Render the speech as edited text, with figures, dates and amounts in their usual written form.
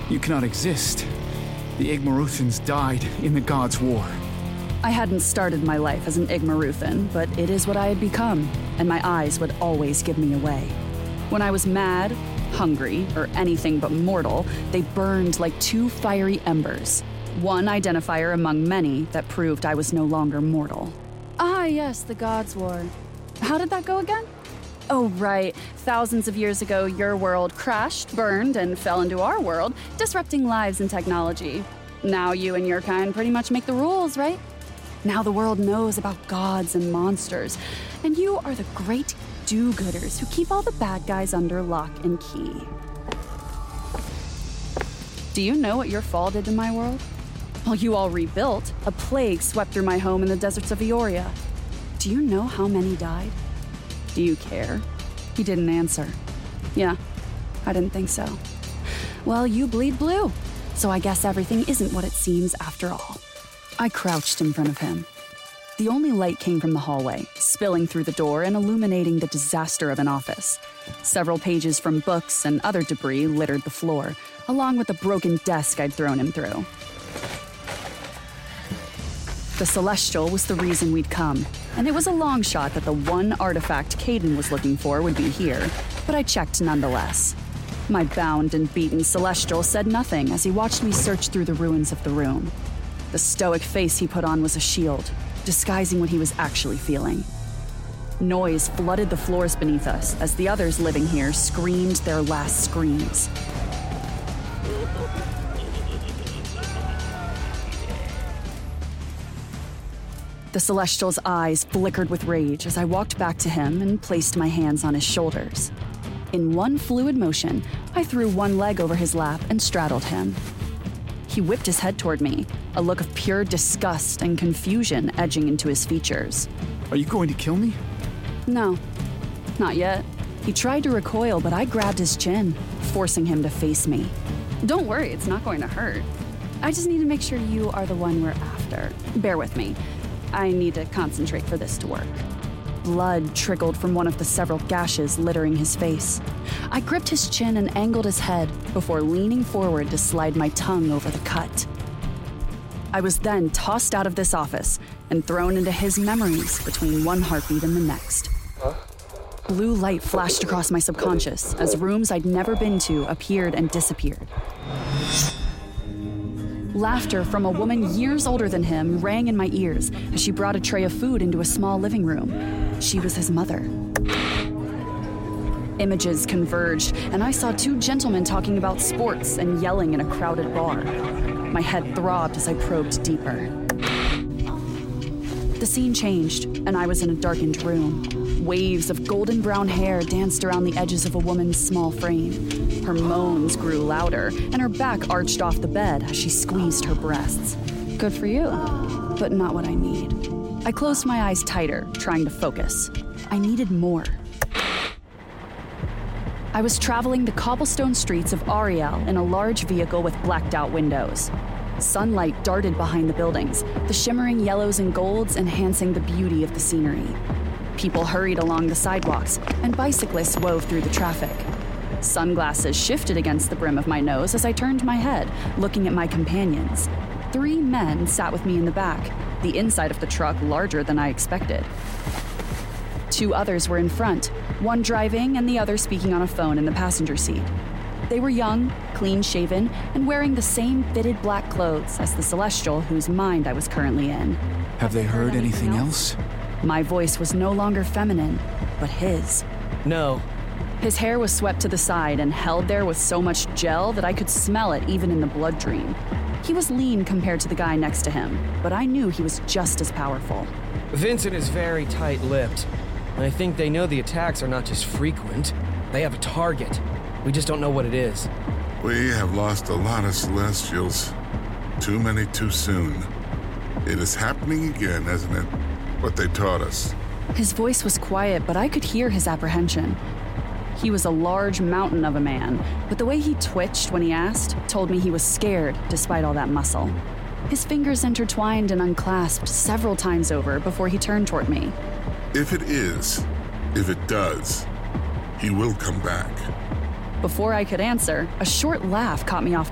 You cannot exist. The Igmaruthans died in the Gods' War. I hadn't started my life as an Igmaruthan, but it is what I had become, and my eyes would always give me away. When I was mad, hungry, or anything but mortal, they burned like two fiery embers. One identifier among many that proved I was no longer mortal. Ah, yes, the Gods' War. How did that go again? Oh, right. Thousands of years ago, your world crashed, burned, and fell into our world, disrupting lives and technology. Now you and your kind pretty much make the rules, right? Now the world knows about gods and monsters, and you are the great do-gooders who keep all the bad guys under lock and key. Do you know what your fall did to my world? While you all rebuilt, a plague swept through my home in the deserts of Eoria. Do you know how many died? Do you care? He didn't answer. Yeah, I didn't think so. Well, you bleed blue, so I guess everything isn't what it seems after all. I crouched in front of him. The only light came from the hallway, spilling through the door and illuminating the disaster of an office. Several pages from books and other debris littered the floor, along with the broken desk I'd thrown him through. The Celestial was the reason we'd come, and it was a long shot that the one artifact Caden was looking for would be here, but I checked nonetheless. My bound and beaten Celestial said nothing as he watched me search through the ruins of the room. The stoic face he put on was a shield, disguising what he was actually feeling. Noise flooded the floors beneath us as the others living here screamed their last screams. The Celestial's eyes flickered with rage as I walked back to him and placed my hands on his shoulders. In one fluid motion, I threw one leg over his lap and straddled him. He whipped his head toward me, a look of pure disgust and confusion edging into his features. Are you going to kill me? No, not yet. He tried to recoil, but I grabbed his chin, forcing him to face me. Don't worry, it's not going to hurt. I just need to make sure you are the one we're after. Bear with me. I need to concentrate for this to work. Blood trickled from one of the several gashes littering his face. I gripped his chin and angled his head before leaning forward to slide my tongue over the cut. I was then tossed out of this office and thrown into his memories between one heartbeat and the next. Blue light flashed across my subconscious as rooms I'd never been to appeared and disappeared. Laughter from a woman years older than him rang in my ears as she brought a tray of food into a small living room. She was his mother. Images converged, and I saw two gentlemen talking about sports and yelling in a crowded bar. My head throbbed as I probed deeper. The scene changed, and I was in a darkened room. Waves of golden brown hair danced around the edges of a woman's small frame. Her moans grew louder, and her back arched off the bed as she squeezed her breasts. Good for you, but not what I need. I closed my eyes tighter, trying to focus. I needed more. I was traveling the cobblestone streets of Ariel in a large vehicle with blacked-out windows. Sunlight darted behind the buildings, the shimmering yellows and golds enhancing the beauty of the scenery. People hurried along the sidewalks, and bicyclists wove through the traffic. Sunglasses shifted against the brim of my nose as I turned my head, looking at my companions. 3 men sat with me in the back, the inside of the truck larger than I expected. 2 others were in front, one driving and the other speaking on a phone in the passenger seat. They were young, clean-shaven, and wearing the same fitted black clothes as the Celestial whose mind I was currently in. Have they heard anything else? My voice was no longer feminine, but his. No. His hair was swept to the side and held there with so much gel that I could smell it even in the blood dream. He was lean compared to the guy next to him, but I knew he was just as powerful. Vincent is very tight-lipped. I think they know the attacks are not just frequent. They have a target. We just don't know what it is. We have lost a lot of Celestials. Too many too soon. It is happening again, isn't it? What they taught us. His voice was quiet, but I could hear his apprehension. He was a large mountain of a man, but the way he twitched when he asked told me he was scared despite all that muscle. His fingers intertwined and unclasped several times over before he turned toward me. If it does, he will come back. Before I could answer, a short laugh caught me off